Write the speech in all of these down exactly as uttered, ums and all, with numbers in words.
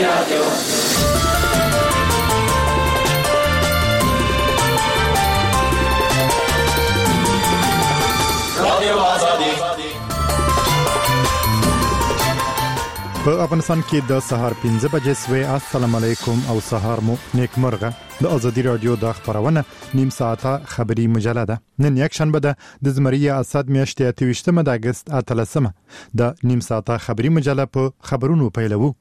رادیو. رادیو آزادی. په افغانستان کې د سهار پنځه بجې سوي. السلام علیکم او سهار مو نیکمرغه. د ازادي رادیو د خبرونه نیم ساعته خبری مجله ده. نن یک شنبه ده د زمری اسد میاشتې اتهشتمه د اگست اتلسمه. د نیم ساعته خبری مجله په خبرونو پیلوو.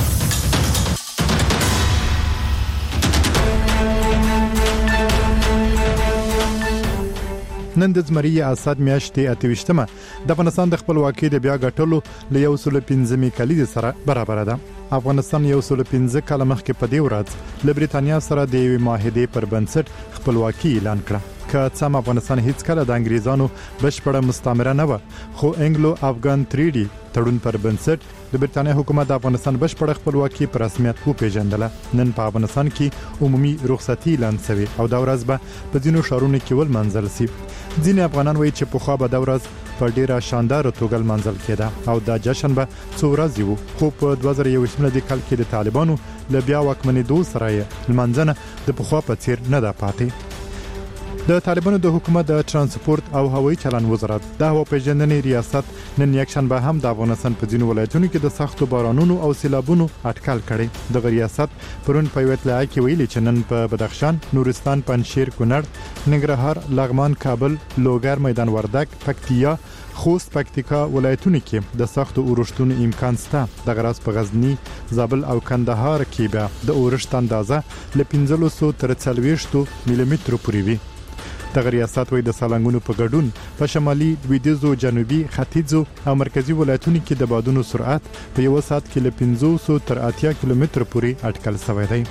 نن د زمری اسد میاشتې اتهشتمه د افغانستان د خپلواکۍ د بیا ګټلو له یو سل پنځمې کلید سره برابر ده. افغانستان یو سل پنځه کاله مخکې په دې ورځ له بریتانیا سره د یوې معاهدې پر بنسټ خپلواکي اعلان کړه. که څم افغانستان هیڅ کله د انګریزانو بشپړه مستعمره نه و، خو انګلو افغان تریډي تړون پر بنسټ د بریتانیا حکومت د افغانستان بشپړه خپلواکي په رسمیت وپیژندله. نن په افغانستان کې عمومي رخصتي اعلان شوی او دا ورځ به په ځینو ښارونو کې ولمانځل شي. ځینې افغانان وایي چې په خو به دا ورځ په ډیره شاندار توګه منځل کېده او دا جشن به څو ورځې وو، خو په دوه زره یوولسم کال کې د طالبانو له بیا واکمنېدو سره یې لمانځنه د پخوا په څیر نه ده پاتې. د طالبانو د حکومت د ترانسپورت او هوایي چلن وزارت د هوا پیژندنې ریاست نن یک شنبه هم د افغانستان په ځینو ولایتونو کې د سختو بارانونو او سیلابونو اټکل کړي. د ریاست پرون په یو اطلاع کې ویلي چې نن په بدخشان، نورستان، پنجشیر، کونړ، ننګرهار، لغمان، کابل، لوګر، میدان وردګ، پکتیا، خوست، پکتیکا ولایتونو کې د سختو اورښتونو امکان شته. د غراس په غزنی، زابل او کندهار کې به د اورښت اندازه ل پنځه سوه تر څلوېښت ملي مترو پورې وي. د ریاست وای د سالنګونو په ګډون په شمالي، لویدیځو، جنوبي، ختیځو او مرکزی ولایتونو کې د بادونو سرعت په یو ساعت کې ل پنځه سوه تر اتیا کیلومتر پورې اټکل شوی دی.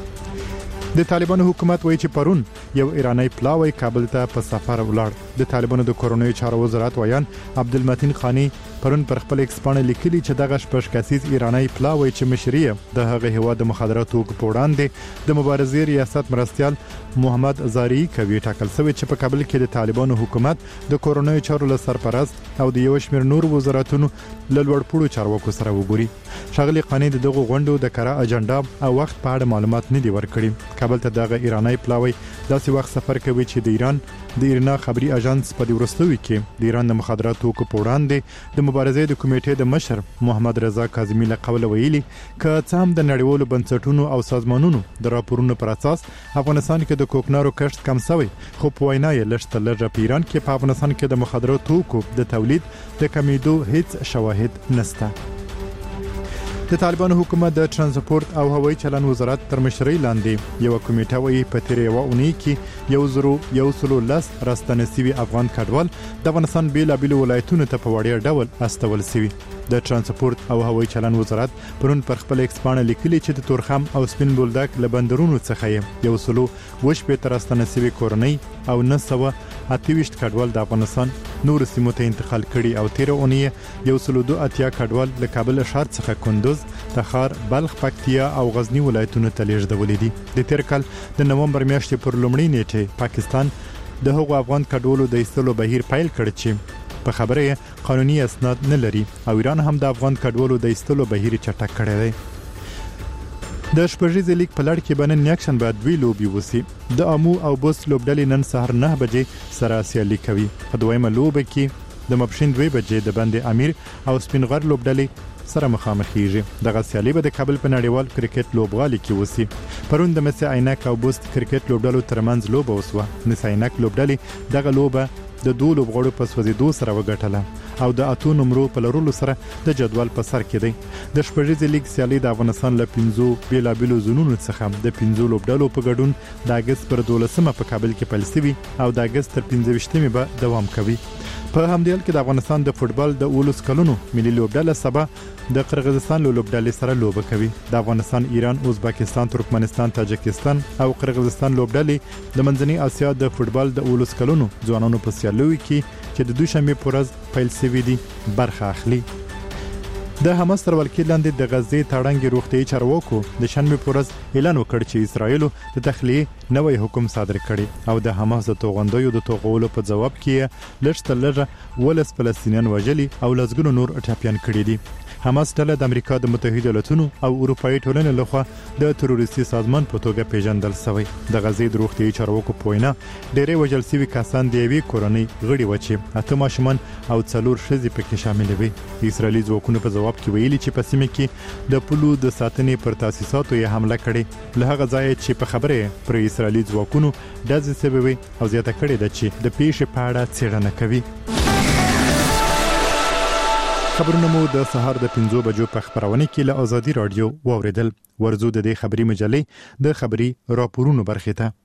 د طالبانو حکومت وایي چې پرون یو ایرانی پلاوی کابل ته په سفر ولاړ. د طالبانو د کورونوي چارو وزارت ویان عبدالمتین خانی پرون پر خپل ایکس باندې لیکلي چې دغه شپږ کسیز ایرانی پلاوی چې مشري د هغه هوا د مخدراتو په وړاندې د مبارزې ریاست مرستيال محمد زاری کوي ټاکل شوی چې په کابل کې د طالبانو حکومت د کورونوي چارو له سرپرست او د یو شمېر نور وزارتونو له لوړپوړو چارواکو سره وګوري. شاغلي خانی د دغه غونډو د کارا اجنډا او وخت په اړه معلومات نه دی ورکړي. کابل ته دغه ایرانی پلاوی داسې وخت سفر کوي چې د ایران د ایرنا خبري اژانس په دی ورستوي کې د ایران د مخدراتو کو په وړاندې د مبارزې د کمیټې د مشر محمد رضا کاظمی له قوله ویلي ک څام د نړیوالو بنسټونو او سازمانونو د راپورونو پر اساس افغانستان کې د کوکنارو کښت کم شوی، خو په وینا یې لږ لږ په ایران کې په افغانستان کې د مخدراتو کو د تولید د کمیدو هیڅ شواهد نشته. د طالبانو حکومت د ترانسپورت او هوایي چلن وزارت تر مشرۍ لاندې یو کمیټه وایي په تیر یو اونۍ کې یو زرو یو سلو لس راستنه سوي افغان کډوال د افغانستان بیلابیلو ولایتونو ته په وړیا ډول استول سوي. د ترانسپورت او هوایي چلن وزارت پرون پر خپل ایکس باندې لیکلي چې د تورخم او سپین بولدک له بندرونو څخه یو سلو وش په ترستنه سوي کورنۍ او نه سوه اتهویشت کډوال د افغانستان نور سیمو ته انتقال کړي او تیر اونۍ یو سلو دو اتیا کډوال له کابل ښار څخه کندوز، تخار، بلخ، پکتیا او غزنی ولایتونو ته لیږدولې دي. د تیر کال د نومبر میاشتې پر لومړۍ نیټه پاکستان د هغو افغان کډوالو د ایستلو بهیر پیل کړ چې په خبره قانوني اسناد نه لري او ایران هم د افغان کډوالو د ایستلو بهیر چټک کړی دی. د شپږیز لیګ په لړ کې بنن یک شنبه دوی لوبي وسی. د امو او بوس لوبډلې نن سهار نه بجې سره سیالي کوي. په دویمه لوبه کې د مپښین دوی بجې د بند امیر او سپینغر لوبډلې سره مخامخېږي. دغه سیالي به د کابل په نړیوال کرکټ لوبغالي کې وسی. پرون د مس عینک او بوس کرکټ لوبډلو ترمنځ لوبه وسوه. مس عینک لوبډلې دغه لوبه د دوه لوبغاړو په سوځېدو سره وګټله او د اتو نمرو په لرلو سره د جدول په سر کې دی. د شپږیز لیګ سیالي د افغانستان له پنځو بیلابیلو زونونو څخه د پنځو لوبډلو په ګډون د اگست پر دولسمه په کابل کې پیل شوی او د اگست تر پنځه ویشتمې به دوام کوي. په همدې حال کې د افغانستان د فوتبال د اولس کلونو ملي لوبډله سبا د قرغیزستان له لوبډلې سره لوبه کوي. د افغانستان، ایران، ازبکستان، ترکمنستان، تاجکستان او قرغیزستان لوبډلې د منځنۍ اسیا د فوتبال د اولس کلونو ځوانانو په سیالیو کې چې د دوشنبه په ورځ پیل شوی دي برخه اخلي. د حماس تر ولکې لاندې د غزې تړنګ روغتي چارواکو د شنبه په ورځ اعلان وکړ چې اسرائیل د تخلیه نوې حکم صادر کړي او د حماس د توغندیو د توغولو په جواب کې لږ تر لږه ولس فلسطینیان وژلي او لږګونو نور ټاپیان کړي دي. حماس ډله د امریکا د متحده ایالاتونو او اروپאי ټولنې لخوا د تروریستي سازمان په توګه پیژندل شوی. د غزې د روغتیايي چارواکو په وینا ډېری وژل شوي کسان د یوې کورنۍ غړي و چې اته ماشومان او څلور ښځې پکې شامل وي. اسرائیلي ځواکونو په جواب کې ویلي چې په سیمه کې د پولو د ساتنې پر تاسیساتو یې حمله کړې. له هغه ځایه چې په خبره پر اسرائیلي ځواکونو د ځسبوي او زیاته کړې ده چې د پیښې په اړه څېړنه کوي. خبرونه مو د سهار د پنځو بجو په خبرونه کې له ازادي رادیو واوریدل. ورزو د دې خبري مجلې د خبري راپورونو برخه ته.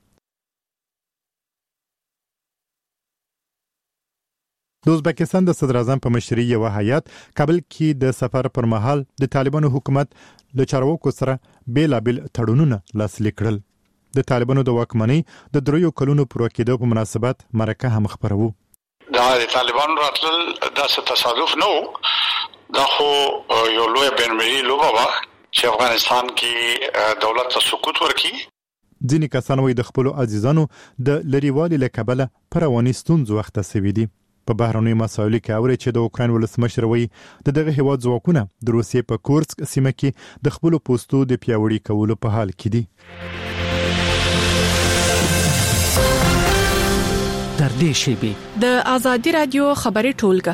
د ازبکستان د صدر اعظم په مشرۍ یو هیئت کابل کې د سفر پر مهال د طالبانو حکومت له چارواکو سره بیلابل تړونونه لاسلیک کړل. د طالبانو د واکمنۍ د دریو کلونو پوره کېدو په مناسبت مرکه هم خبرو. دا د طالبانو راتلل داسې تصادف نه و. دا خو یو لوی بین‌المللي لوبه وه چې افغانستان کې دولت ته سقوط ورکړي. ځینې کسان وایي د خپلو عزیزانو د لرېوالي له کبله په رواني ستونزو اخته شوي دي. په بهرنیو مسایلو کې اوري چې د اوکراین ولسمشر وایي د دغه هیواد ځواکونه د روسیې په کورسک سیمه کې د خپلو پوستو د پیاوړي کولو په حال کې دي. تر دې شیبې د ازادي رادیو خبري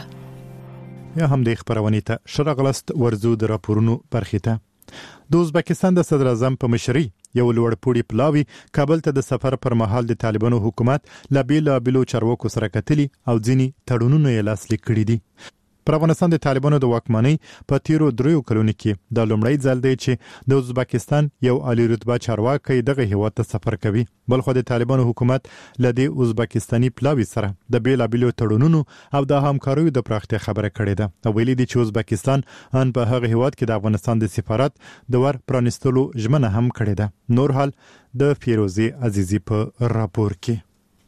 ټولګه یا هم د خبرونه ته شرغلست ورزو د راپورونو برخه ته. د ازبکستان د صدر اعظم په مشرۍ یو لوړپوړي پلاوی کابل ته د سفر پر مهال د طالبانو حکومت لا بیلابلو چارواکو سره کتلي او ځینی تړونونه یې لاسلیک کړي دي. پر افغانستان د طالبانو د واکمنۍ په تیرو دریو کلونو کې د لومړی ځل دی چې د ازبکستان یو عالی رتبه چارواکي دغه هیواد ته سفر کوي. بلخو د طالبانو حکومت لدی ازبکستاني پلاوی سره د بیلابلو تړونونو او د همکاریو د پراختیا خبره کړې ده. او ویلي دي چې ازبکستان ان په هغه هیواد کې د افغانستان د سفارت د ور پرانستلو ژمنه هم کړې ده. نور حال د فیروزي عزیزی په راپور کې.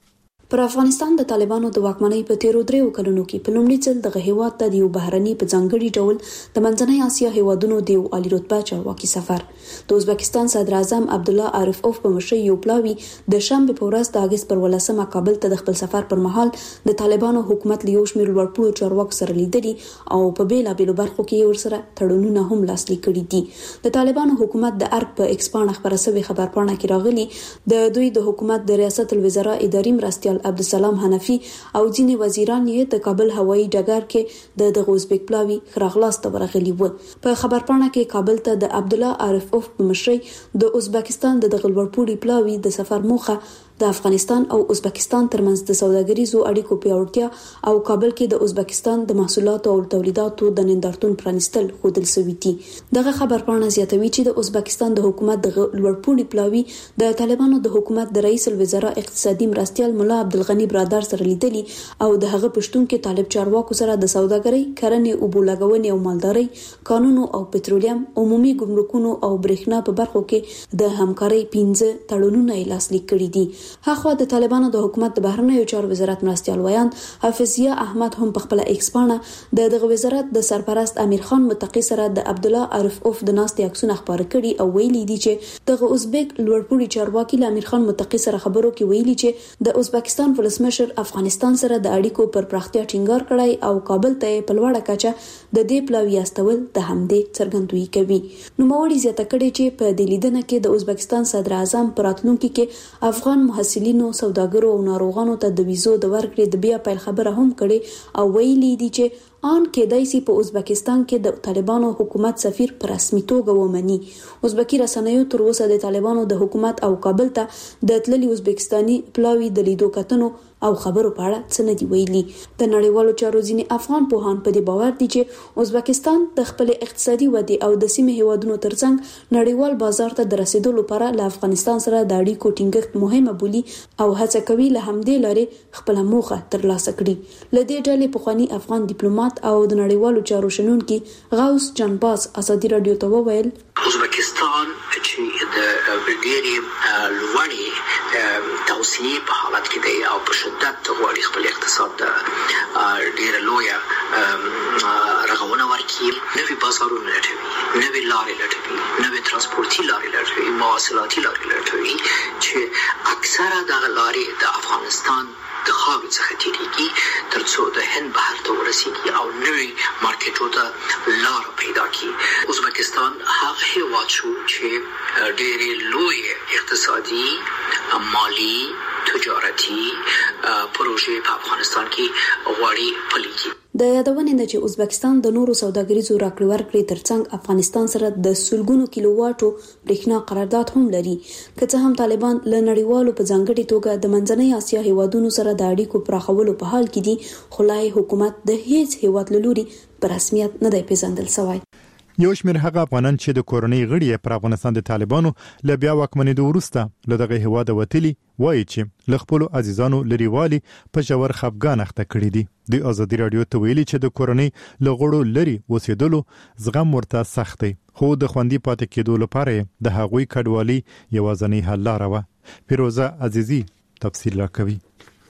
پر افغانستان د طالبانو د واکمنۍ په تیرو دریو کلونو کې په لومړي ځل دغه هیواد ته د یو بهرني په ځانګړي ډول د منځنۍ اسیا هیوادونو د یو عالی رتبه چارواکي سفر د ازبکستان صدر اعظم عبدالله عارفوف په مشرۍ یو پلاوی د شنبه په ورځ د اگست پر ولسمه کابل ته د خپل سفر پر مهال د طالبانو حکومت له یو شمېر لوړپوړو چارواکو سره لیدلي او په بیلابلو برخو کې ورسره تړونونه هم لاسلیک کړي دي. د طالبانو حکومت د ارګ په ایکسپان خبره سوي خبرپاڼه کې راغلي د دوی د حکومت د ریاست الوزرا اداري مرستیال عبدالسلام حنفي او ځینې وزیران یې د کابل هوایي ډګر کې د دغه ازبک پلاوی خراغلاست ورغلي وو. په خبرپاڼه کې کابل ته د عبدالله عارفوف په مشرۍ د ازبکستان د دغه لوړپوړي پلاوی د سفر موخه د افغانستان او ازبکستان ترمنځ د سوداګریزو اړیکو پیاوړتیا او کابل کې د ازبکستان د محصولاتو او تولیداتو د نندارتون پرانستل ښودل شوی دي. دغه خبرپاڼه زیاتوي چې د ازبکستان د حکومت د لوړپوړي پلاوی د طالبانو د حکومت د رئیس الوزرا اقتصادي مرستیال مولا عبدالغنی برادر سره لیدلي او د هغه پښتون کې طالب چارواکو سره د سوداګرۍ، کرنې، اوبو لګونې او مالدارۍ، قانون او پټرولیم، عمومي ګمرکونو او برېښنا په برخو کې د همکارۍ پنځه تړونونه لاسلیک کړي دي. هغه د طالبانو د حکومت د بهرنیو چارو وزارت مرستیال ویان حافظیه احمد هم په خپل ایکسپانه د دغه وزارت د سرپرست امیر خان متقی سره د عبدالله عارفوف د ناستې عکسونه خبر کړي او ویلي دي چې دغه ازبک لوړپوړي چارواکي له امیر خان متقی سره خبرو کې ویلي چې د ازبکستان ولسمشر افغانستان سره د اړیکو پر پراختیا ټینګار کړی او کابل ته په لوړه کچه د دې پلاوی استول د همدې څرګندوي کوي. نو موري زیاته کړي چې په دې لیدنه کې د ازبکستان صدر اعظم پراتلونکو کې افغان محصلینو، سوداګرو او ناروغانو ته د ویزو د ورکړې د بیا پیل خبره هم کړي او ویلي دي چې آن کېدای شي په ازبکستان کې د طالبانو حکومت سفیر پر رسمي توګه ومني. ازبکی رسنیو تر اوسه د طالبانو د حکومت او کابل ته د تللي ازبکستاني پلاوی د لیدو کتنو او خبرو په اړه څه نه دی ویلي. د نړیوالو چارو ځینې افغان پوهان په دې باور دي چې ازبکستان د خپل اقتصادي ودې او د سیمې هیوادونو ترڅنګ نړیوال بازار ته د رسیدو لپاره له افغانستان سره د اړیکو ټینګښت مهمه بولي او هڅه کوي له همدې لارې خپل موخه ترلاسه کړي. له دې ډلې پخوانی افغان ډیپلوماټ او د نړیوالو چارو شنونکي غوث جانباز ازادي رادیو ته وویل ازبکستان چې د ډېرې لوړې توسعې په حالت کې دی او په شدت غواړي خپل اقتصاد ته ډېره لویه رغونه ورکړي. نوي بازارونه لټوي، نوي لارې لټوي، نوي ترانسپورتي لارې لټوي، مواصلاتي لارې لټوي چې اکثره دغه لارې د افغانستان د خاورې څخه تیریږي ترڅو د هند بهر ته ورسیږي او نوي مارکیټونو ته لار پیدا کړي. ازبکستان هغه هیواد شو چې ډېرې لوی اقتصادي مالی تجارتي پروژې په افغانستان کې غواړي پلي کړي. د یادونې نه چې ازبکستان د نورو سوداګریزو راکړې ورکړې ترڅنګ افغانستان سره د سلګونو کیلو واټو برېښنا قرارداد هم لري، که څه هم طالبان له نړیوالو په ځانګړي توګه د منځنۍ اسیا هیوادونو سره د اړیکو پراخولو په حال کې دي، خو لا حکومت د هیڅ هیواد له لوري په رسمیت نه دی پیژندل شوی. یو شمېر هغه افغانان چې د کورنۍ غړي پر افغانستان د طالبانو له بیا واکمنېدو وروسته له دغه هیواده وتلي وایي چې له خپلو عزیزانو لريوالي په ژور خفګان اخته کړي دي. د ازادي رادیو ته ویلي چې د کورنۍ له غړو لري اوسېدلو زغم ورته سخت دی، خو د خوندي پاتې کېدو لپاره د هغوی کډوالي یوازینی حل لاره وه. فیروزه عزیزی تفصیل راکوي.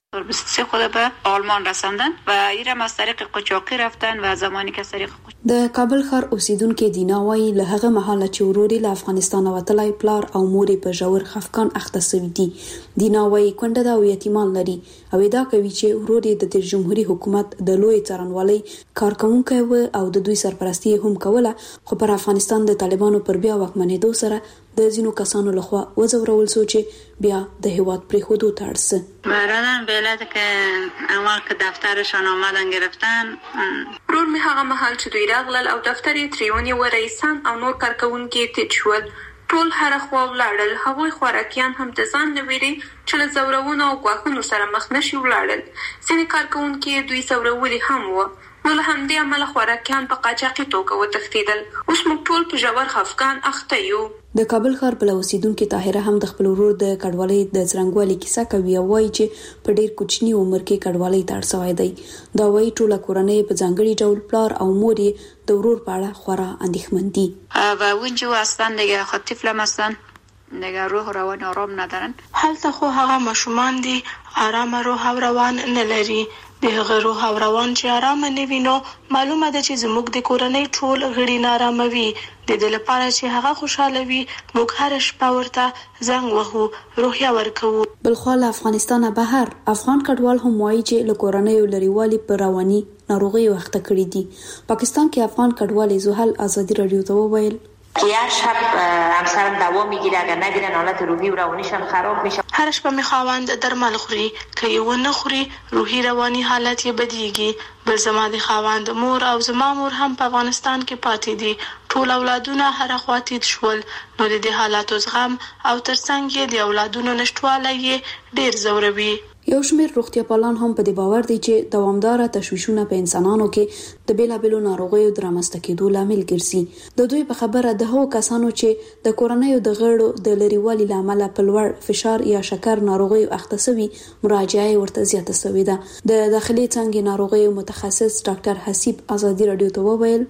سه خود به آلمان رساندن و ایرم از طریق قاچاقی رفتن و زمانی که طریق د کابل ښار اوسیدونکو دینا وایي له هغه مهاله چې وروري له افغانستان وتلای پلار او مورې په ژور خفقان اخته سوي دي. دینا وایي کونډه دا یتیمان لري او دا کوي چې وروري د جمهوریت حکومت د لوی څارنوالۍ کارکونکو و او د دوی سرپرستی هم کوله، خو پر افغانستان د طالبانو پر بیا واکمنېدو سره د ځینو کسانو لخوا وځورول شو چې بیا د هیواد پریښودو ته اړ سه. برادرم به علت که اول که دفترشان آمدن گرفتن، رور می هغه محل چې دوی راغلل او دفتر یې تریونی و رئیسان او نور کارکونکي تیر شول، ټول هر خوا ولاړل. هغوی خوراکیان هم د ځان نه ویري چې له زورونو او ګواښونو سره مخ نشي ولاړل. ځینې کارکونکي دوی زورولي هم و، نو له همدې امله خوراکیان په قاچاقي توګه وتښتېدل. اوس موږ ټول په ژور خفګان اخته یو. د کابل ښار بل اوسیدونکو طاهره هم د خپل ورور د کډوالۍ د څرنګوالي کیسه کوي او وایي چې په ډیر کوچنی عمر کې کډوالۍ ته اړ شوی دی. دا وایي ټوله کورنۍ په ځانګړي ډول پلار او مور یې د ورور په اړه خورا اندېښمن دي. و اونجا هستن دیگه، خود طفلم هستن دیگه، روح و روان آرام ندارن. هلته خو هغه ماشومان دي آرام روح او روان نه لري. د هغه روح او روان چې آرام نه وینو، معلومه ده چې زموږ د کورنۍ ټول غړي نارامه وي. د دې لپاره چې هغه خوشاله وي موږ هر شپه ورته زنګ وهو، روحیه ورکوو. بلخوا له افغانستانه بهر افغان کډوال هم وایي چې له کورنۍ لريوالي پر رواني ناروغي وخت کړی دي. پاکستان کې افغان کډوال زوهل ازادي رادیو ته وویل که یک شب همسرم دوا میگیره، اگر نگیرن حالت روحی و روانیشان خراب میشه. هر شپه می خواوند درمل خوري، که یې ونه خوري روحي رواني حالت یې بدیږي. بل زما د خواوند مور او زما مور هم په افغانستان کې پاتې دي. ټول اولادونه هر خواته شول، نو د دې حالاتو زغم او ترڅنګ یې د اولادونو نشټوالی ډیر زوروي. یو شمېر روغتیا پالان هم په دې باور دي چې دوامدار تشویشونه په انسانانو کې د بیلابېلو ناروغیو د رامنځته کېدو لامل ګرځي. د دوی په خبره د هغو کسانو چې د کورنیو د غړو د لريوالي لامل په لوړ فشار یا شکر ناروغیو اخته شوي، مراجعه ورته زیاته شوې ده. د داخلي څنګه ناروغیو متخصص ډاکټر حسیب ازادي رادیو ته وویل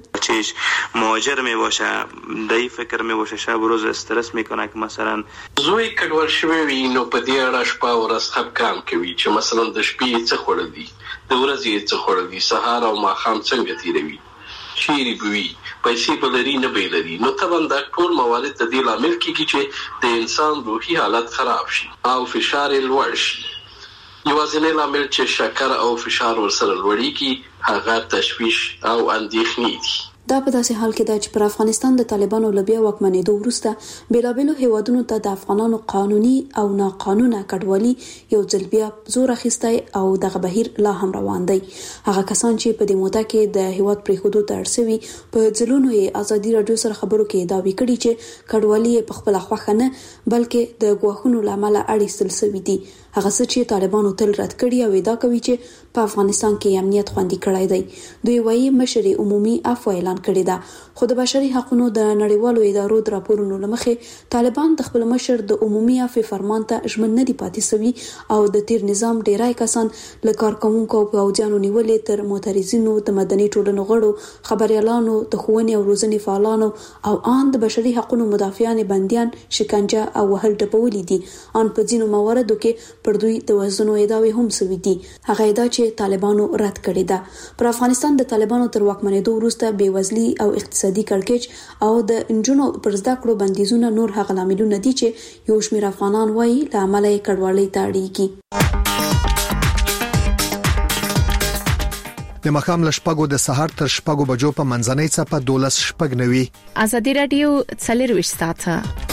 چې مهاجر می باشه، دای فکر می باشه شب روز استرس میکنه که مثلا زوی کډوال شوی وي، نو په دې اړه شپه او ورځ خفګان کوي چې مثلا د شپې څه خوړل دي، د ورځې څه خوړل دي، سهار او ماښام څنګه تیروي، چیرې بوي، پیسې به لري نه به لري. نو طبعا دا ټول موارد د دې لامل کېږي چې د انسان روحي حالت خراب شي او فشار یې لوړ شي. یوازینی لامل چې شکر او فشار ورسره لوړېږي هغه تشویش او اندېښنې دي. دا په داسې حال کې ده چې پر افغانستان د طالبانو له بیا واکمنېدو وروسته بیلابېلو هیوادونو ته د افغانانو قانوني او ناقانونه کډوالي یو ځل بیا زور اخیستی او دغه بهیر لا هم روان دی. هغه کسان چې په دې موده کې د هیواد پریښودو ته اړ شوي په ځلونو یې ازادي رادیو سره خبرو کې دعوی کړي چې کډوالي یې په خپله خوښه نه بلکې د ګواښونو له امله اړیستل شوي دي. هغه څه چې طالبانو تل رد کړي او ادعا کوي چې په افغانستان کې امنیت خوندي کړی دی. دوی وایي مشر عمومي عفو اعلان کړی ده، خو د بشري حقوقو د نړیوالو ادارو د راپورونو لمخې طالبان د خپل مشر د عمومي عفو فرمان ته ژمن نه دي پاتې شوي او د تیر نظام ډیرای کسان له کارکوونکو او پوځیانو نیولې تر معترضینو، د مدني ټولنو غړو، خبريالانو، د ښوونې او روزنې فعالانو او ان د بشري حقوقو مدافعان بنديان شکنجه او وهل ډبولې دي. ان په ځینو مواردو کې پر دوی د وژنو ادعاوې هم شوي دي. هغه ادعا چې طالبانو رد کړې ده. پر افغانستان د طالبانو تر واکمنېدو وروسته بېوزلي او اقتصادي کړکېچ او د انجونو پر زده کړو بندیزونه نور هغه لاملونه دي چې یو شمېر افغانان وایي له امله یې کډوالۍ ته اړېږي. د مخام لشپګو د سحر تر شپګو بجو په منځنۍ صفه دولس شپګ نوي. ازادي رادیو څلرويشت ساعته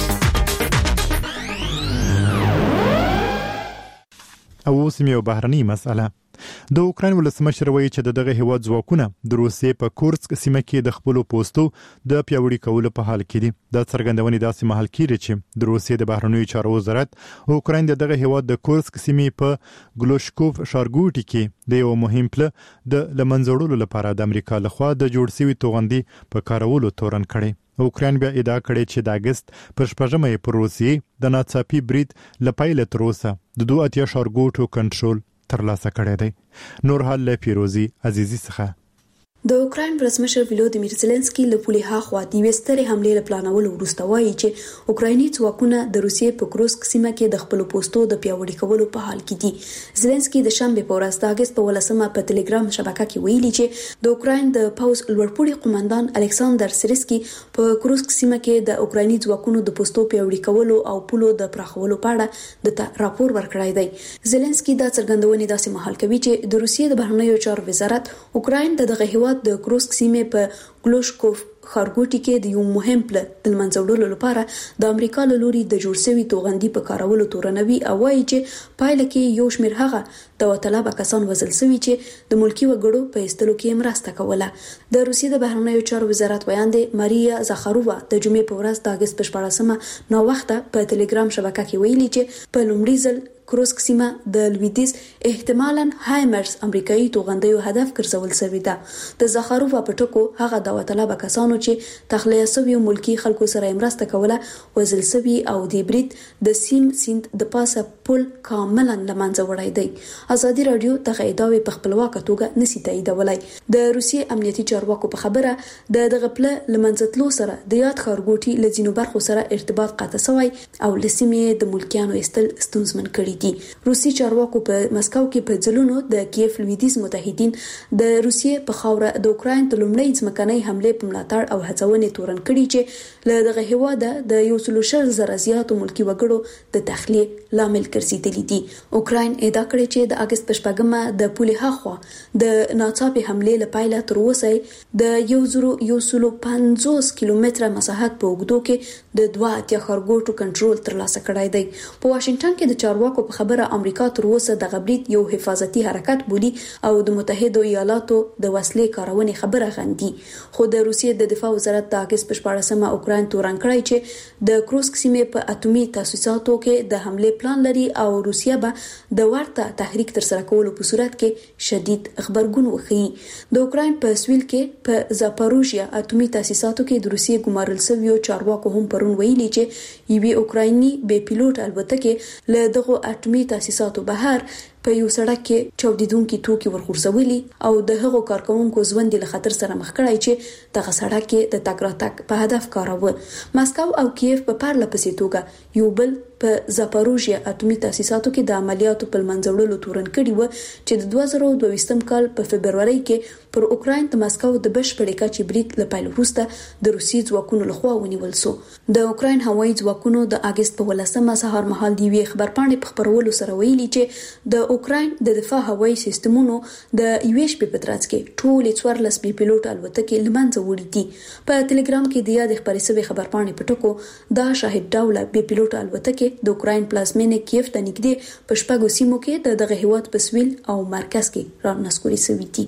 او سیمه او بهرنی مسأله. د اوکرين ولسمشر وایي چې دغه هیواد ځواکونه د روسیې په کورسک سیمه کې د خپل پوسټو د پیوړی کولو په حال کې دي. د څرګندونې داسې محل کې چې د روسیې د بهرنیو چارو وزارت اوکرين دغه هیواد د کورسک سیمې په ګلوشکوف ښارګوټي کې د یو مهم پل د لمنځوړلو لپاره د امریکا لخوا د جوړ شوی توغندي په کارولو تورن کړي. اوکرين بیا ادعا کړې چې د اگست پر شپږمه پر روسیې د ناڅاپي برید لپاره تر اوسه د دوه اتیا ښارګوټو کنټرول ترلاسه کړی دی. نور حال له پیروزی عزیزی څخه. د اوکرين ولسمشر ولودیمیر زيلنسکي له پولي هاخوا د وستري حمله لپلانولو وروسته وایي چې اوکرایني ځواکونه د روسیې په کروسک سیمه کې د خپل پوسټو د پیاوړي کولو په حال کې دي. زيلنسکي د شنبه په ورځ د اگست په ولسمه په ټلګرام شبکه کې ویلي چې د اوکراین د پاوز لوړپوړي قومندان الکساندر سریسکي په کروسک سیمه کې د اوکرایني ځواکونو د پوسټو پیاوړي کولو او پولو د پراخولو په اړه د راپور ورکړی دی. زيلنسکي دا څرګندونې داسې مهال کوي چې د روسیې د بهرنیو چارو وزارت اوکراین د دغه هیواد د کروسک سیمه په ګلوشکوف ښارګوټي کې د یو مهم پل د منځوړلو لپاره د امریکا له لوري د جوړ شوی توغندي په کارولو تورنوي او وايي چې پایله کې یو شمېر هغه د وطلبه کسان وزل سوي چې د ملکی وګړو په استلو کې مرسته کوله. د روسیې د بهرنیو چارو وزارت ویاندې ماریا زاخارووا د جمعې په ورځ د اگست په شپږمه نو وخته په ټلګرام شبکه کې ویلي چې په لومړي ځل کروسک سیمه د لویدیز احتمالاً هایمرز امریکایي توغندیو هدف ګرځول شوی ده. د زاخارووا په ټکو هغه د وطلبه کسانو چې تخلیه شوی ملکی خلکو سره مرسته کوله وزل شوی او د برید د سیم سیند د پاسه پل کاملا لمنځه وړی دی. ازادي رادیو دغه ادعاوې په خپلواکه توګه نسی تاییدولای. د روسیې امنیتي چارواکو په خبره د دغه پل لمنځتلو سره د یاد ښارګوټي لزینو برخو سره ارتباط قطع شوی او لسیمې د ملکیانو استل ستونزمن کړي دي. روسي چارواکو په مسکو کې په ځلونو د کیف لویدیز متحدین د روسیې په خاوره د اوکراین ته لومړی ځمکنۍ حمله په ملاتړ او هڅونې تورن کړي چې له دغه هیواد د یو سل شل زره زیاتو ملکی وګړو د تخلیه لامل ګرځیدلی دي. اوکراین ادعا کړې چې د اگست په شپږمه د پولي هاخوا د ناڅاپي حمله لپاره تر اوسه د یو زرو یو سل پنځوس کیلومتره مساحت په اوږدو کې د دوه اتیا ښارګوټو کنټرول ترلاسه کړی دی. په واشنگټن کې د چارواکو په خبره امریکا تر اوسه د غبرید یو حفاظتي حرکت بولی او د متحده ایالاتو د وسلې کارونې خبره غندي. خو د روسیې د دفاع وزارت د اگست په شپږمه اوکراین تورن کړی چې د کروسک سیمې په اټومي تاسیساتو کې د حمله پلان لري او روسیه به د ورته تحریک تر سره کولو په صورت کې شدید خبرګون وښيي. د اوکراین په سویل کې په زاپاروژیا اټومي تاسیساتو کې د روسیې ګمارل شویو چارواکو هم پرون ویلي چې یوې اوکرایني بې پیلوټ الوتکه له دغه اټومي تاسیساتو بهر په یو سړک کې چاودیدونکي توکي ورخورځولي او د هغو کارکونکو ژوند له خطر سره مخ کړای چې دغه سړک کې د تګ راتګ په هدف کاروه. مسکو او کیف په پرله پسې توګه یو بل په زاپاروژیا اټومي تاسیساتو کې د عملیاتو په منځوړلو تورن کړي و چې د دوه زره دوه کال په فبرवरी کې پر اوکراین د مسکو د بشپړې کچې برید لپاره وروسته د روسي ځواکونو لخوا ونیول شو. د اوکراین هوایي ځواکونو د اگست په ولسمه سهار مهال دی وی خبرپاڼې په خبرولو سره ویلي چې د اوکراین د دفاع هوایي سیستمونو د یوش په پترڅ کې ټول څوارلس بي پیلوټ الوتکې لمنځه وړي دي. په ټلګرام کې د یاد خبرې سوي خبرپاڼې په ټکو دا شاهد ډوله بي پیلوټ الوتکې د اوکراین پلازمینه کیف ته نږدې په شپږو سیمو کې د دغه هیواد په سویل او مرکز کې رانسکوري سوي دي.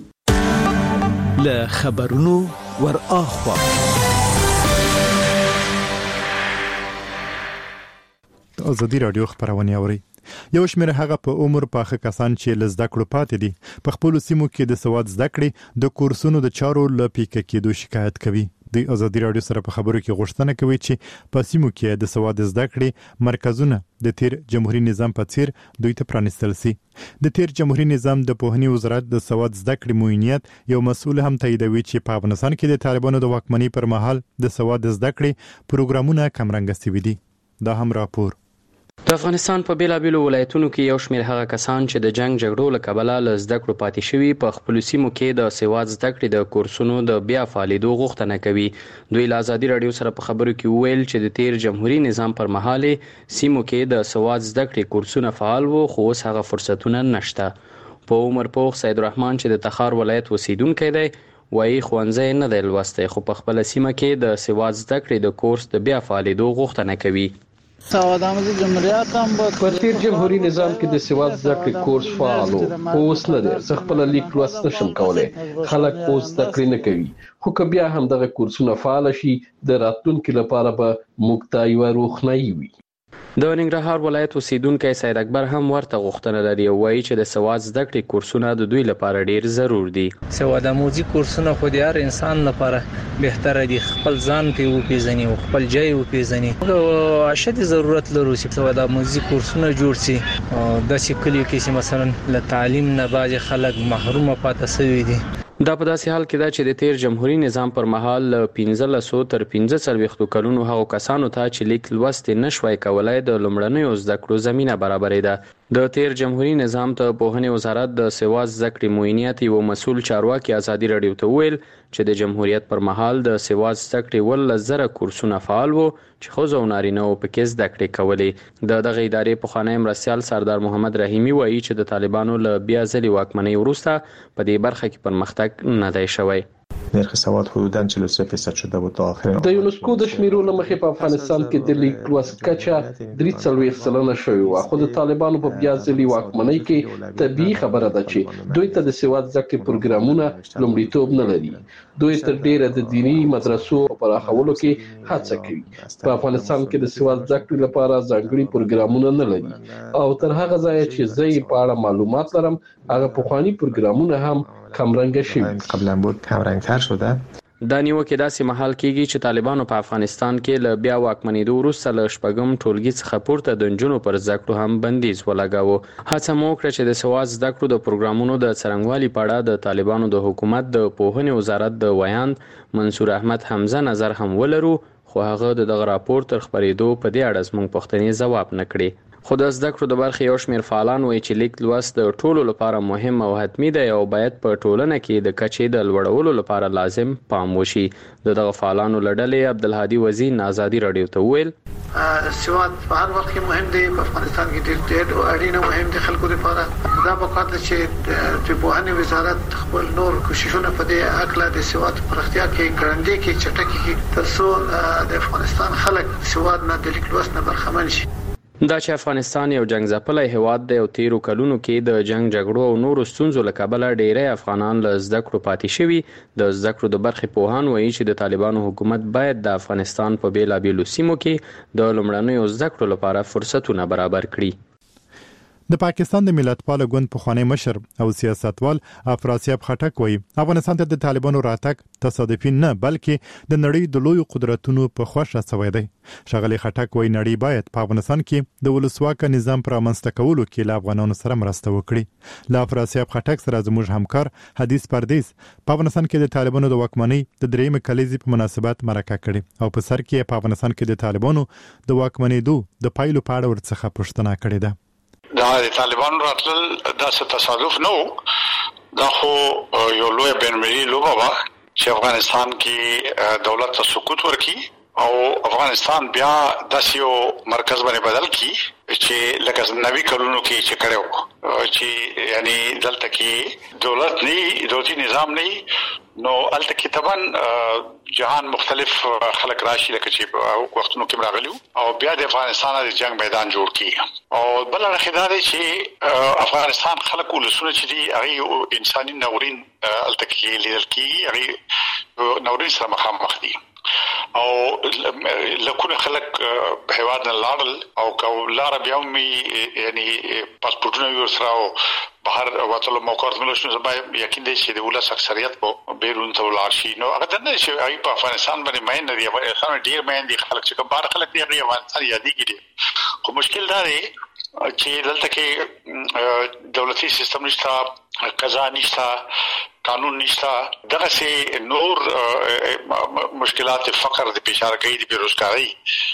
له خبرونو ور اخوا ازادي رادیو خبرونه اوري. یو شمېر هغه په عمر پاخه کسان چې لزده کړو پاتې دي په خپل سیمو کې د سواد زده کړې د کورسونو د چارو لپیکه کېدو شکایت کوي. د ازادي رادیو سره په خبرو کې غوښتنه کوي چې په سیمو کې د سواد زده کړې مرکزونه د تیر جمهوریت نظام په څیر دوی ته پرانستل سي. د تیر جمهوریت نظام د پوهنې وزارت د سواد زده کړې موینیت یو مسؤل هم تاییدوي چې په افغانستان کې د طالبانو د واکمنۍ پر مهال د سواد زده کړې پروګرامونه کمرنګ شوي دي. دا هم راپور. د افغانستان په بیلابیلو ولایتونو کې یو شمېر هغه کسان چې د جنگ جګړو له کبله له زده کړو پاتې شوي په خپلو سیمو کې د سواد زده کړې د کورسونو د بیا فعالېدو غوښتنه کوي. دوی له ازادي راډیو سره په خبرو کې وویل چې د تیر جمهوریت نظام پر مهال سیمو کې د سواد زده کړې کورسونه فعال وو خو اوس هغه فرصتونه نشته. په عمر پوخ سید الرحمن چې د تخار ولایت اوسیدونکی دی وایي ښوونځی نه دی لوستی خو په خپله سیمه کې د سواد زده کړې د کورس د بیا فعالېدو غوښتنه کوي. په تیر جمهوریت نظام کې د سواد زده کړې کورس فعال و، اوس نه دی. زه خپله لیک لوست نشم کولی. خلک اوس زده کړې نه کوي، خو که بیا هم دغه کورسونه فعال شي د راتلونکي لپاره به موږ ته یوه روښنایي وي. د ننګرهار ولایت اوسیدونکی سید اکبر هم ورته غوښتنه لري او وایي چې د سواد زده کړې کورسونه د دوی لپاره ډیر ضرور دي. سواد آموزي کورسونه خو د هر انسان لپاره بهتره دي، خپل ځان پې وپېژني او خپل ځای وپېژني. موږ اشد ضرورت لرو چې سواد آموزي کورسونه جوړ شي. داسې کلیو کې چې مثلا له تعلیم نه بعضې خلک محرومه پاتې شوي دي. دا په داسې حال کې ده چې د تیر جمهوریت نظام پر مهال له پنځلسو تر پنځه څلوېښتو کلونو هغو کسانو ته چې لیک لوست نه شوای کولی د لومړنیو زده کړو زمینه برابرېده. د تیر جمهوریت نظام ته پوهنې وزارت د سواد زده کړې معینیت یو مسؤل چارواکي ازادي راډیو ته وویل چې د جمهوریت پر مهال د سواد زده کړې اوولس زره کورسونه فعال وو چې ښځو او نارینه‌و پکې زده کړې کولې. د دغه ادارې پخوانی مرستیال سردار محمد رحیمي وایي چې د طالبانو له بیا ځلې واکمنۍ وروسته په دې برخه کې پرمختګ نه دی شوی. نرخ سواد حدوداً چهل و سه درصد شده بود تا آخر. د یونسکو د شمیرو له مخې په افغانستان کې د لیک لوست کچه درې څلوېښت سلنه شوې وه، خو د طالبانو په بیا ځلې واکمنۍ کې طبیعي خبره ده چې دوی ته د سواد زده کړې پروګرامونه لومړیتوب نه لري. دوی تر ډیره د دیني مدرسو پراخولو کې هڅه کوي. په افغانستان کې د سواد زده کړې لپاره ځانګړي پروګرامونه نه لري او تر هغه ځایه چې زه یې په اړه معلومات لرم هغه پخواني پروګرامونه هم کمرنګه شوي. قبلا بود کمرنګتر شده. دا نیوکې داسې مهال کېږي چې طالبانو په افغانستان کې له بیا واکمنېدو وروسته له شپږم ټولګي څخه پورته د نجونو پر زده کړو هم بندیز ولګاوه. هڅه مو وکړه چې د سواد زده کړو د پروګرامونو د څرنګوالي په اړه د طالبانو د حکومت د پوهنې وزارت د ویاند منصور احمد حمزه نظر هم ولرو، خو هغه د دغه راپور تر خپرېدو په دې اړه زموږ پوښتنې ځواب نه کړې. خو د زده کړو د برخې یو شمېر فعالان وایي چې لیک لوست د ټولو لپاره مهم او حتمي دی او باید په ټولنه کې د کچې د لوړولو لپاره لازم پام وشي. د دغه فعالانو له ډلې عبدالهادي وزین ازادي راډیو ته وویل سواد په هر وخت کې مهم دی، په افغانستان کې ډېر ډېر اړینه مهم دی خلکو لپاره. دا پکار ده چې د پوهنې وزارت خپل نور کوششونه په دې هکله د سواد پراختیا کې ګړندې کې چټکې کې تر څو د افغانستان خلک سواد نه د لیک لوست نه برخمن شي. دا چې افغانستان یو جنگ ځپلی هیواد دی او تیرو کلونو کې د جنگ جګړو او نورو ستونزو له کبله ډیری افغانان له زده کړو پاتې شوي. د زده کړو د برخې پوهان وایي چې د طالبانو حکومت باید د افغانستان په بیلابیلو سیمو کې د لومړنیو زده کړو لپاره فرصتونه برابر کړي. د پاکستان د ملتپال ګوند پخوانی مشر او سیاستوال افراسیاب خټک وایي افغانستان ته د طالبانو راتګ تصادفي نه بلکې د نړۍ د لوی قدرتونو په خوښه سوی دی. ښاغلی خټک وایي نړۍ باید په افغانستان کې د ولسواکه نظام پر رامنځته کولو کې له افغانانو سره مرسته وکړي. له افراسیاب خټک سره زموږ همکار حدیث پردیس په افغانستان کې د طالبانو د واکمنۍ د درېیمې کلیزې په مناسبت مرکه کړې او په سر کې په افغانستان کې د طالبانو د واکمنېدو د پایلو په اړه ورڅخه پوښتنه کړې ده. دا د طالبانو راتلل داسې تصادف نه و، دا خو یو لوی بین‌المللي لوبه وه چې افغانستان کې دولت ته سقوط ورکړي او افغانستان بیا داسې یو مرکز باندې بدل کړي چې لکه نوي کلونو کې چې کړی و چې یعنی دلته کې دولت نه دولتي نظام نه نو الته کې طبعا جهان مختلف خلک راشي لکه چې وختونو کې راغلیو او بیا د افغانستان د جنگ میدان جوړ کړي او بل اړخ دا چې افغانستان خلک ولسونه چې دي هغه انساني ناورین الته کې لیدل کېږي، هغه ناورین سره مخامخ دي او لکونه خلک هیواد نه لاړل او کو لار بیا مې یعنی پاسپورټونه ورسره او بهر وټلو موقعات ملوشنو زما یقین دی چې د ولس اکثریت په بیرون ته ولاړ شي. نو هغه نه شي هغه په افغانستان باندې مین نه دی، افغانستان ډیر مین دي خلک چې کوم بار خلک دی هغه افغانستان یادېږي. خو مشکل دا دی چې دلته کې دولتي سیستم نشته، قضا نشته، قانون نشته، دغه سي نور مشکلات فقر د بشارګۍ د بیروزګاری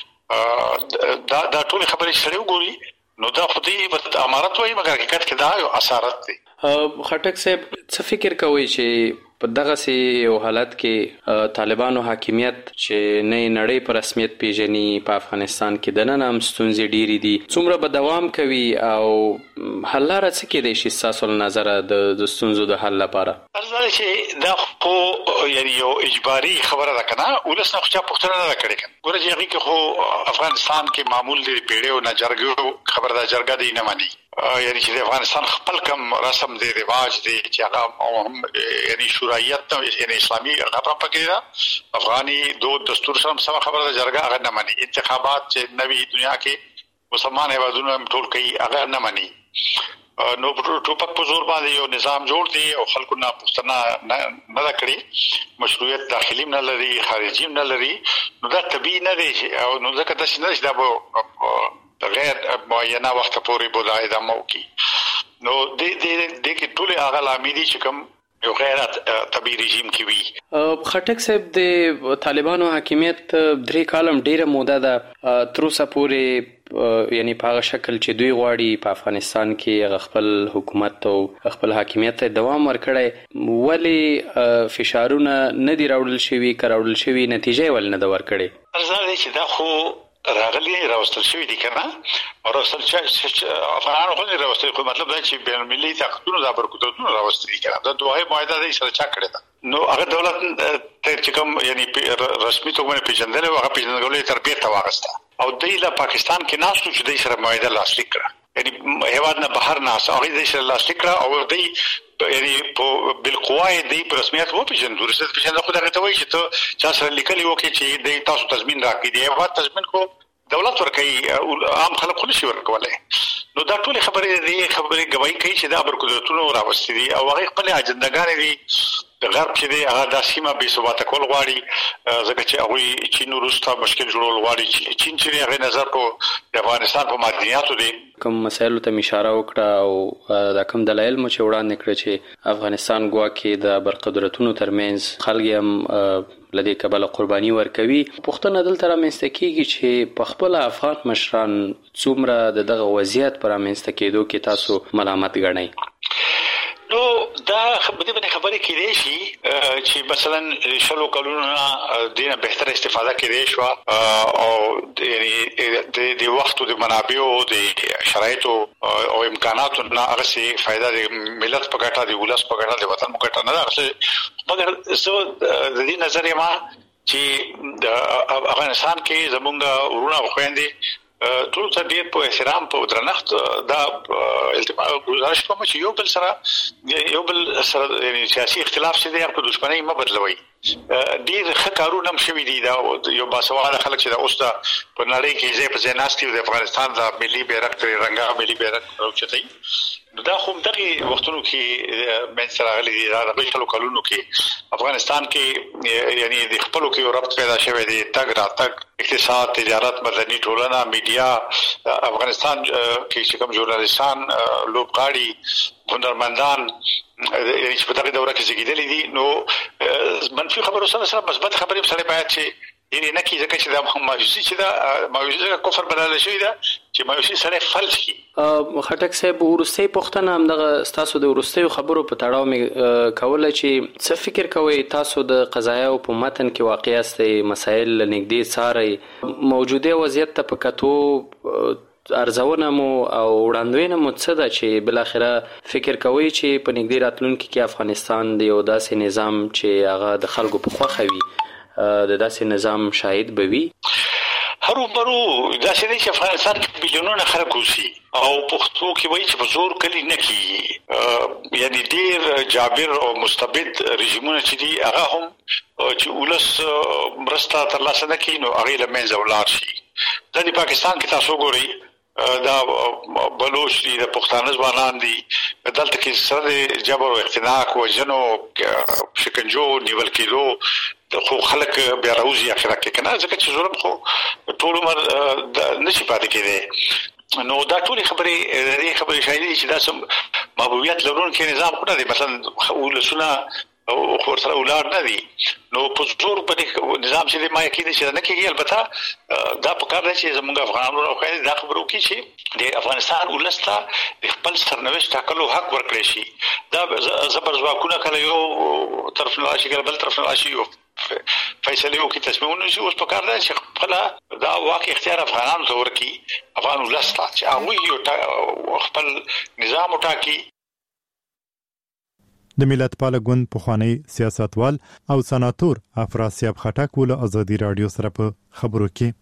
دا دا ټول خبرې سره وګوري نو دا خو دې امارت وایي مګر حقیقت کې دا یو اسارت دی. خټک صاحب څه فکر کوي چې په دغه سي یو حالت کې طالبانو حاکمیت چې نه نړۍ په رسمیت پیژني په افغانستان کې د نن هم ستونزې ډېرې دي څومره به دوام کوي او حل لاره څه کېدای شي ستاسو له نظره د ستونزو د حل لپاره؟ ارزه چې دا خو یعنی یو اجباري خبره ده کنه ولس نه خو چا پوښتنه نه کړې کنه ګوره چې هغه کې خو افغانستان کې معمول دی پیړیو نه جرګو خبره ده جرګه دی نه مانی یعنی چې افغانستان خپل کم رسم دی رواج دی چې هغه یعنی شورایت یعنی اسلامي خبره پکې ده افغاني دو دستور سره سم خبره ده جرګه هغه نه مانی انتخابات چې نوې دنیا کې مسلمان هیوادونو ټول کوي هغه نه مانی نو ټوپک په زور باندې یو نظام جوړ دی او خلکو نه پوښتنه نه کړي مشروعیت داخلي نه لري خارجي نه لري نو دا طبيعي نه دی او نو ځکه تاسو نه دا به غیر معینه وخت پورې بولای دا مو کی نو د دې د کې ټول هغه لامل چې کوم یو غیر طبيعي رژیم کې وي خټک صاحب د طالبانو حاکمیت درې کالم ډیره موده ده تر اوسه پورې یعنی په هغه شکل چې دوی غواړي په افغانستان کې خپل حکومت او خپل حاکمیت ته دوام ورکړي ولی فشارونه نه دی راوړل شوی کراوړل شوی نتیجه ول نه دا ورکړي ارزه چې دا خو راغلي راوستل شوی دي کنه او راوستل چې افغانانو خو نه راوستل خو مطلب دا چې بین المللي طاقتونو دا برکتونه راوستل دي کنه دا دوه معاهده دي سره چا کړی دا نو هغه دولت ته چې کوم یعنی رسمي توګه پیژندل او هغه پیژندل تر بیرته واغسته او د پاکستان کې ناسو چې د سره معاهده لاسلیک کړه یعنی هیواد نه بهر ناس او د سره لاسلیک کړه او د یعنی په بالقوای د رسمیت وو پیژندل ورسره پیژندل خو دا ته وایي چې ته چا سره لیکلی وکړي چې د تاسو تضمین راکړي دی هیواد تضمین کو دولت ورکړي عام خلک خو نشي ورکولای نو دا ټول خبرې دي خبرې گواہی کوي چې دا برکتونه راوستي دي او هغه خپل اجندګان دي د غرب چې دی هغه د سیمه به ثبات کول غواړي ځکه چې هغه چین وروسته مشکل جوړول غواړي چې چین چې هغه نظر کو د افغانستان په معدنیاتو دي کوم مسایلو ته اشاره وکړه او دا کوم دلایل مو چې وړاندې کړ چې افغانستان ګواکې د برقدرتونو ترمنځ خلک هم لدې کبل قرباني ورکوي پښتون دلته رامنځته کیږي چې په خپل افغان مشران څومره دغه وضعیت پر رامنځته کېدو کې تاسو ملامت ګڼئ نو دا خبرې باندې خبرې کېدې شي چې مثلا شلو کلونو دینه بهتر استفاده کېدې شو او یعنی د وخت او د منابع او د شرایطو او امکاناتو نه هغه سي فائدہ د ملت په ګټه دی ولس په ګټه دی وطن په ګټه نه راځي مګر زه د دې نظر یم چې د افغانستان کې زمونږ ورونه خويندې ټول ته ډېر په احترام په درنښت دا التماس گزارش کوم چې یو بل سره یو بل سره یعنی سیاسي اختلاف چې دی په دښمنۍ ما بدلوي ډېر ښه کارونه هم شوي دي دا یو باسواده خلک چې دا اوس دا په نړۍ کې ځای په ځای ناست دي د افغانستان د ملي بیرغ ترې رنګه ملي بیرغ راوچتوي نو دا خو دغه وختونو کې من سره غلي دي دا د شلو کلونو کې افغانستان کې یعنی د خپلو کې یو ربط پیدا شوی دی تګ را تګ اقتصاد تجارت مدني ټولنه میډیا افغانستان کې چې کوم ژورنالیستان لوبغاړي هنرمندان یعنی چې په دغه دوره کې زیږیدلي دي نو منفي خبرو سره سره مثبت خبرې سره باید چې یعنی نه کیږي چې دا مایوسي چې دا مایوسي کفر بدل شي دا چې مایوسي سره فلج کی خټک صاحب ورستي پښتنه هم دغه تاسو د ورستي خبرو په تړاو می کوله چې څه فکر کوي تاسو د قضایا او په متن کې واقعي است مسائل نږدې ساري موجوده وضعیت ته پکاتو ارزونه مو او وړاندوینه مو څه ده چې بل اخره فکر کوي چې په نږدې راتلونکي کې افغانستان د یو داسې نظام چې هغه د خلکو په خوخه وي د داسې نظام شاهد بوي هرو برو داسې نه چې افغانستان کې میلیونونه خلک اوسي او پښتو کې وایي چې په زور کلی نه کیږي یعنی ډېر جابر او مستبد رژیمونه چې دي هغه هم چې ولس مرسته ترلاسه نه کوي نو هغې له منځه ولاړ شي دا د پاکستان کې تاسو ګورئ دا بلوچ دي د پښتانه ځوانان دي دلته کې سره د جبر او اختناق وژنو شکنجو نیول کېدو خو خلک بیا راوځي اخره کې کنه ځکه چې ظلم خو ټول عمر نشي پاتې کېدی نو دا ټول خبرې دې خبرې شایي چې دا سم محبوبیت لرونکي نظام خو نه دی مثلا ولسونه خو سره ولار نه دي نو په زور په نظام چې ما یقین چې نه کېږي البته دا په کار دی چې زموږ افغانانو راوخی دا خبرو کې چې د افغانستان ولسته د خپل سرنوشت ټاکلو حق ورکړي شي دا زبر ځواکونه کله یو طرف نه راشي کله بل طرف نه راشي فیصله وکړي تصمیمونه شي اوس په کار دی چې خپل دا واقع اختیار افغانانو ته ورکړي افغان ولسته چې هغوی یو خپل نظام وټاکي. د ملت پال ګوند پخوانی سیاستوال او سناتور افراسیاب خټک ول ازادي رادیو سره په خبرو کې